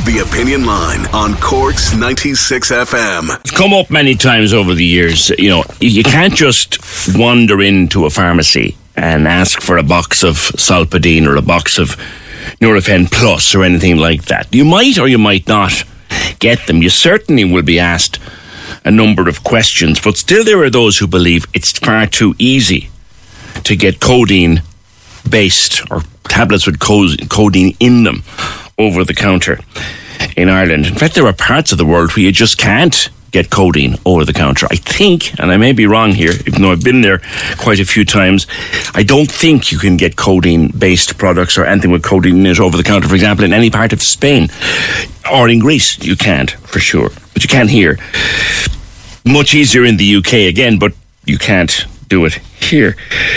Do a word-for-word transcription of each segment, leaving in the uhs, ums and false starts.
The Opinion Line on Cork's ninety-six F M. It's come up many times over the years. You know, you can't just wander into a pharmacy and ask for a box of Solpadeine or a box of Nurofen Plus or anything like that. You might or you might not get them. You certainly will be asked a number of questions, but still there are those who believe it's far too easy to get codeine based or tablets with co- codeine in them over the counter in Ireland. In fact, there are parts of the world where you just can't get codeine over the counter. I think, and I may be wrong here, even though I've been there quite a few times, I don't think you can get codeine-based products or anything with codeine in it over the counter. For example, in any part of Spain or in Greece, you can't, for sure. But you can here. Much easier in the U K again, but you can't do it here.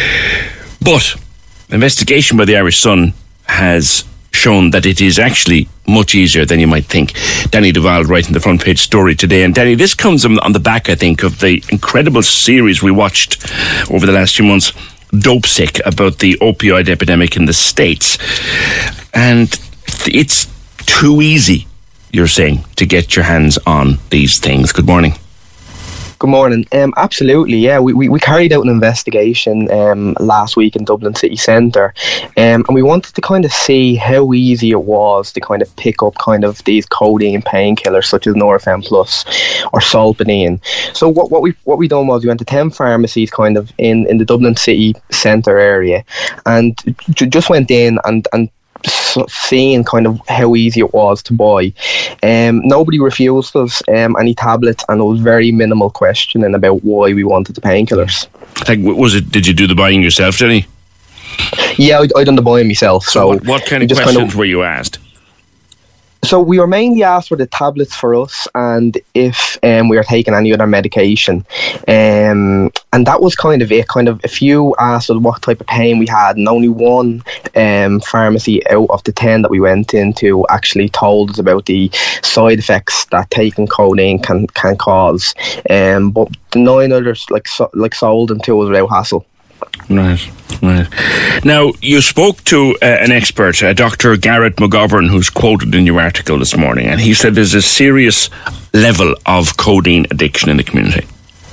But investigation by the Irish Sun has shown that it is actually much easier than you might think. Danny Duval writing the front page story today. And Danny, this comes on the back, I think, of the incredible series we watched over the last few months, Dope Sick, about the opioid epidemic in the States. And it's too easy, you're saying, to get your hands on these things. Good morning. Good morning. Um, absolutely, yeah. We, we, we carried out an investigation um, last week in Dublin City Centre, um, and we wanted to kind of see how easy it was to kind of pick up kind of these codeine painkillers such as Nurofen Plus or Solpadeine. So what, what we what we done was we went to ten pharmacies kind of in, in the Dublin City Centre area, and j- just went in and and. seeing kind of how easy it was to buy. Um, nobody refused us um, any tablets, and it was very minimal questioning about why we wanted the painkillers. Like, was it? Did you do the buying yourself, Jenny? Yeah, I, I done the buying myself. So, so what, what kind of questions kind of, were you asked? So we were mainly asked for the tablets for us and if um, we were taking any other medication. Um, and that was kind of it. Kind of a few asked us what type of pain we had, and only one um, pharmacy out of the ten that we went into actually told us about the side effects that taking codeine can, can cause. Um, but the nine others like so, like sold them to us without hassle. Right, right. Now, you spoke to uh, an expert, uh, Doctor Garrett McGovern, who's quoted in your article this morning, and he said there's a serious level of codeine addiction in the community.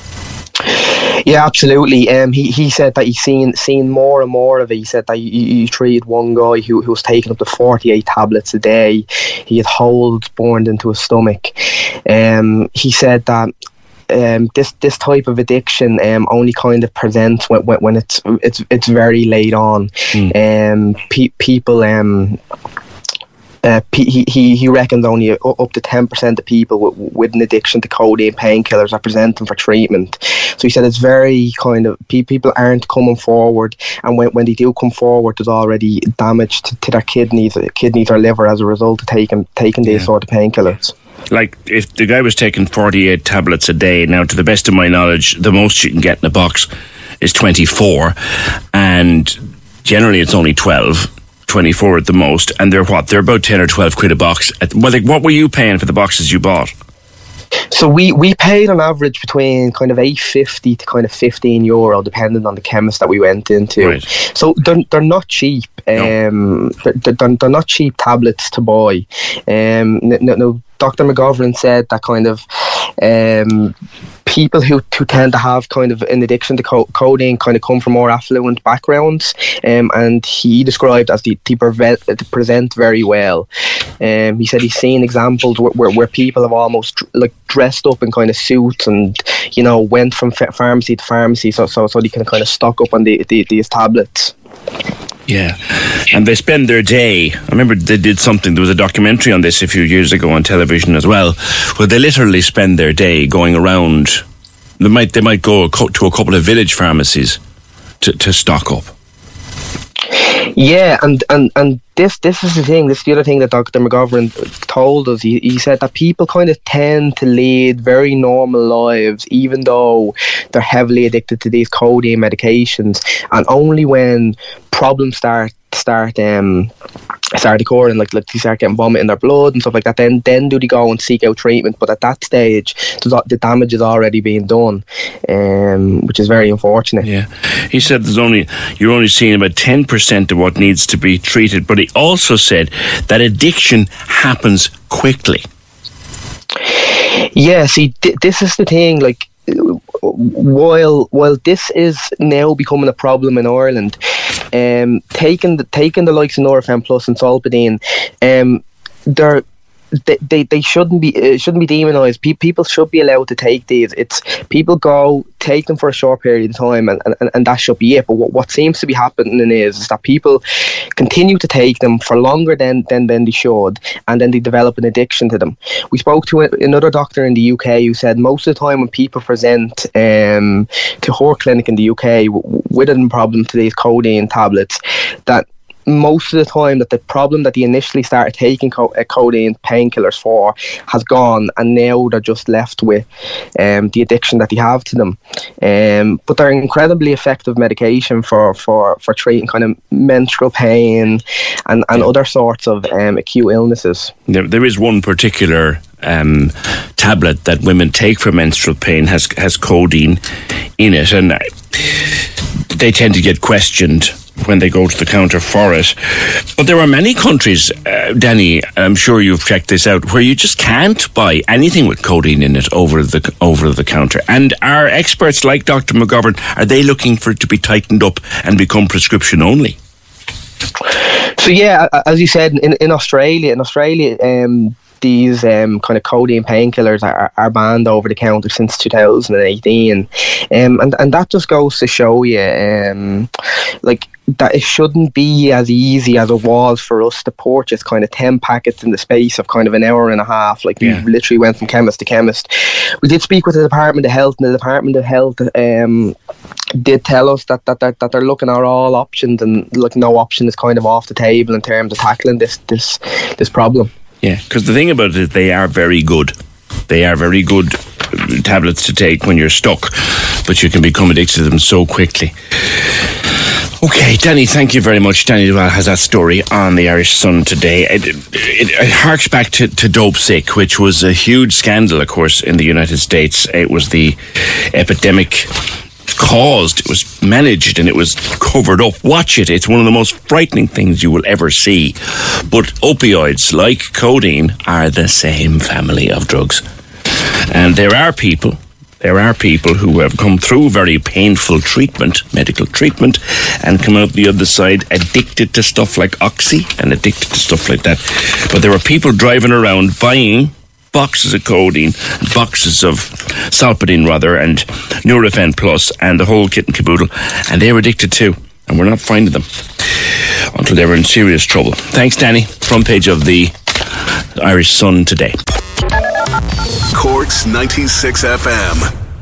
Yeah, absolutely. Um, he, he said that he's seen seen more and more of it. He said that he, he treated one guy who, who was taking up to forty-eight tablets a day. He had holes burned into his stomach. Um, he said that Um, this this type of addiction um, only kind of presents when, when, when it's it's it's very late on. Mm. Um, pe- people um, uh, he he he reckons only up to ten percent of people with, with an addiction to codeine painkillers are presenting for treatment. So he said it's very kind of people aren't coming forward, and when when they do come forward, there's already damage to, to their kidneys, kidneys or liver as a result of taking taking these yeah. sort of painkillers. Like, if the guy was taking forty-eight tablets a day, now, to the best of my knowledge, the most you can get in a box is twenty-four, and generally it's only twelve, twenty-four at the most, and they're what? They're about ten or twelve quid a box. Well, like, what were you paying for the boxes you bought? So we, we paid on average between kind of eight fifty to kind of fifteen euro, depending on the chemist that we went into. Right. So they're they're not cheap. Um, no. they're, they're they're not cheap tablets to buy. Um, no, no. Doctor McGovern said that kind of um, people who, who tend to have kind of an addiction to co- codeine kind of come from more affluent backgrounds, um, and he described as the, the, prevent, the present very well. Um, he said he's seen examples where, where, where people have almost like dressed up in kind of suits and, you know, went from f- pharmacy to pharmacy so so so they can kind of stock up on the, the, these tablets. Yeah, and they spend their day, I remember they did something, there was a documentary on this a few years ago on television as well, where they literally spend their day going around, they might they might go to a couple of village pharmacies to, to stock up. Yeah, and, and, and this this is the thing, this is the other thing that Doctor McGovern told us. He, he said that people kind of tend to lead very normal lives, even though they're heavily addicted to these codeine medications, and only when problems start start um start occurring, like like they start getting vomit in their blood and stuff like that, then then do they go and seek out treatment. But at that stage, the damage is already being done, um, which is very unfortunate. Yeah, he said there's only you're only seeing about ten percent of what needs to be treated. But he also said that addiction happens quickly. Yeah, see, th- this is the thing. Like, while while this is now becoming a problem in Ireland, um, taking the taking the likes of Nurofen Plus and Solpadeine, um, they're. They, they they shouldn't be it shouldn't be demonised. Pe- people should be allowed to take these. It's people go take them for a short period of time, and, and, and that should be it. But what, what seems to be happening is, is that people continue to take them for longer than, than than they should, and then they develop an addiction to them. We spoke to a, another doctor in the U K who said most of the time when people present um, to her clinic in the U K w- with a problem to these codeine tablets, that most of the time that the problem that they initially started taking co- uh, codeine painkillers for has gone, and now they're just left with um, the addiction that they have to them. Um, but they're incredibly effective medication for, for, for treating kind of menstrual pain and, and yeah. other sorts of um, acute illnesses. There, there is one particular um, tablet that women take for menstrual pain has has codeine in it, and they tend to get questioned when they go to the counter for it. But there are many countries, uh, Danny, I'm sure you've checked this out, where you just can't buy anything with codeine in it over the over the counter. And are experts like Doctor McGovern, are they looking for it to be tightened up and become prescription only? So yeah, as you said, in, in Australia, in Australia, um, these um, kind of codeine painkillers are, are banned over the counter since two thousand eighteen, um, and and that just goes to show you, um, like, that it shouldn't be as easy as it was for us to purchase kind of ten packets in the space of kind of an hour and a half. Like, yeah. we literally went from chemist to chemist. We did speak with the Department of Health, and the Department of Health um, did tell us that, that, that, that they're looking at all options, and like no option is kind of off the table in terms of tackling this this this problem. Yeah, because the thing about it is they are very good. They are very good tablets to take when you're stuck, but you can become addicted to them so quickly. Okay, Danny, thank you very much. Danny Duval has that story on the Irish Sun today. It, it, it harks back to, to Dopesick, which was a huge scandal, of course, in the United States. It was the epidemic caused, it was managed, and it was covered up. Watch it. It's one of the most frightening things you will ever see. But opioids, like codeine, are the same family of drugs. And there are people There are people who have come through very painful treatment, medical treatment, and come out the other side addicted to stuff like Oxy and addicted to stuff like that. But there are people driving around buying boxes of codeine, boxes of Solpadeine rather, and Nurofen Plus, and the whole kit and caboodle, and they're addicted too. And we're not finding them until they're in serious trouble. Thanks, Danny. Front page of the Irish Sun today. Cork's ninety-six F M.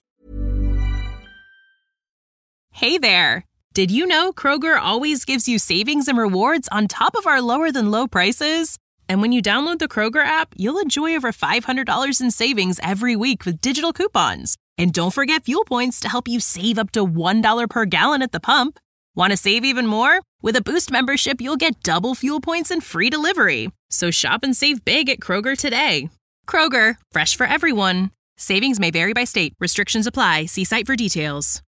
Hey there. Did you know Kroger always gives you savings and rewards on top of our lower than low prices? And when you download the Kroger app, you'll enjoy over five hundred dollars in savings every week with digital coupons. And don't forget fuel points to help you save up to one dollar per gallon at the pump. Want to save even more? With a Boost membership, you'll get double fuel points and free delivery. So shop and save big at Kroger today. Kroger, fresh for everyone. Savings may vary by state. Restrictions apply. See site for details.